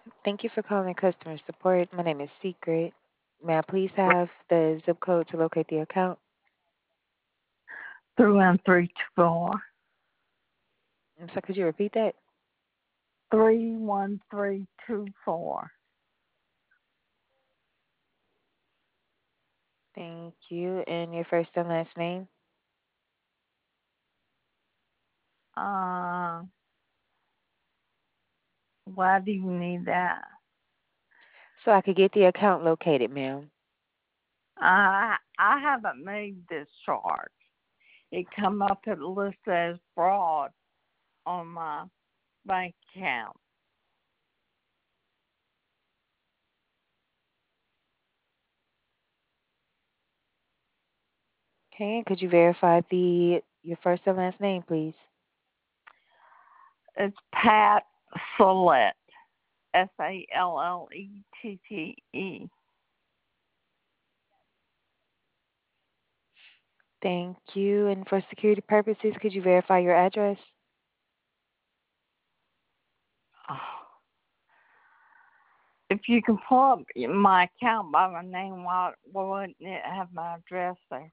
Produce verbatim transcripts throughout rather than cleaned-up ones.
Thank you for calling customer support. My name is Secret. May I please have the zip code to locate the account? Three one three two four. I'm sorry, could you repeat that? Three one three two four. Thank you. And your first and last name? Uh, why do you need that? So I could get the account located, ma'am. I I haven't made this charge. It come up at listed as fraud on my bank account. Okay, and could you verify the your first and last name, please? It's Pat Sallette. S A L L E T T E. Thank you. And for security purposes, could you verify your address? If you can pull up my account by my name, why, why wouldn't it have my address there?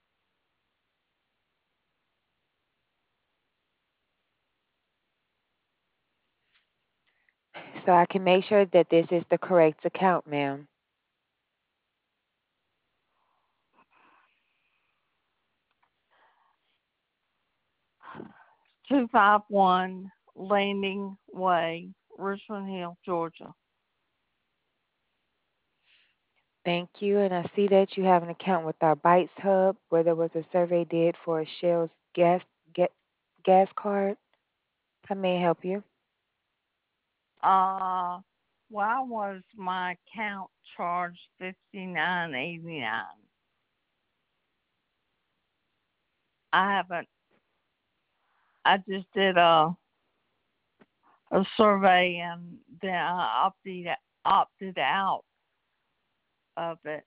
So I can make sure that this is the correct account, ma'am. two five one Landing Way, Richmond Hill, Georgia. Thank you. And I see that you have an account with our Bites Hub where there was a survey did for a Shell's gas, gas, gas card. How may I help you? Uh, why was my account charged fifty nine eighty nine? I haven't. I just did a a survey and then I opted opted out of it.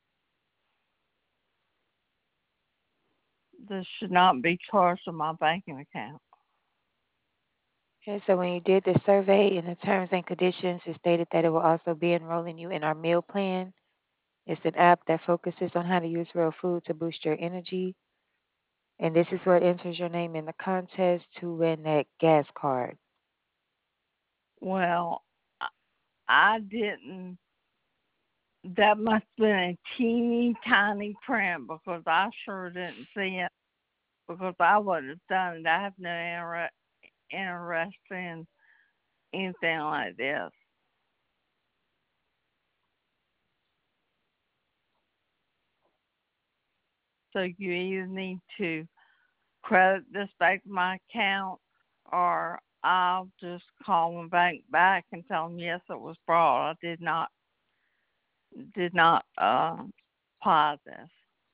This should not be charged to my banking account. Okay, so when you did the survey in the terms and conditions, it stated that it will also be enrolling you in our meal plan. It's an app that focuses on how to use real food to boost your energy. And this is what enters your name in the contest to win that gas card. Well, I I didn't. That must have been a teeny tiny print because I sure didn't see it because I would have done it. I have no inter- interest in anything like this. So you either need to credit this back to my account or I'll just call my bank back and tell them yes, it was fraud. I did not did not uh, apply this.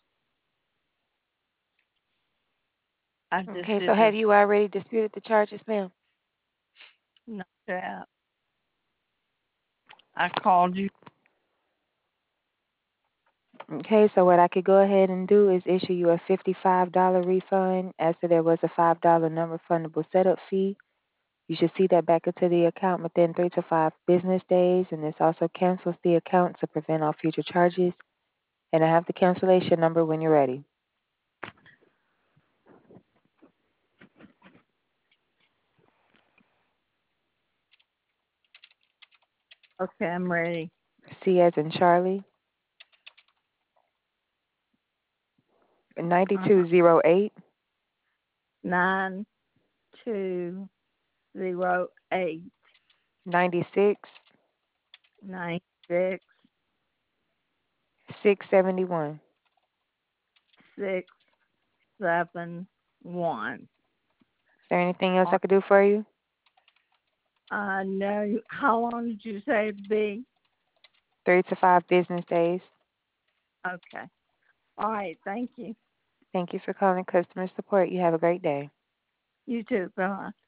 I just Okay, so did have this. you already disputed the charges, ma'am? Not that I called you. Okay, so what I could go ahead and do is issue you a fifty-five dollars refund as to there was a five dollars non-refundable setup fee. You should see that back into the account within three to five business days, and this also cancels the account to prevent all future charges. And I have the cancellation number when you're ready. Okay, I'm ready. C as in Charlie, Uh-huh. ninety-two oh eight, Nine two zero eight ninety-six, nine six six seventy-one. six seven one. Is there anything else I could do for you? Uh, no. How long did you say it'd be? Three to five business days. Okay. All right. Thank you. Thank you for calling customer support. You have a great day. You too. Bye.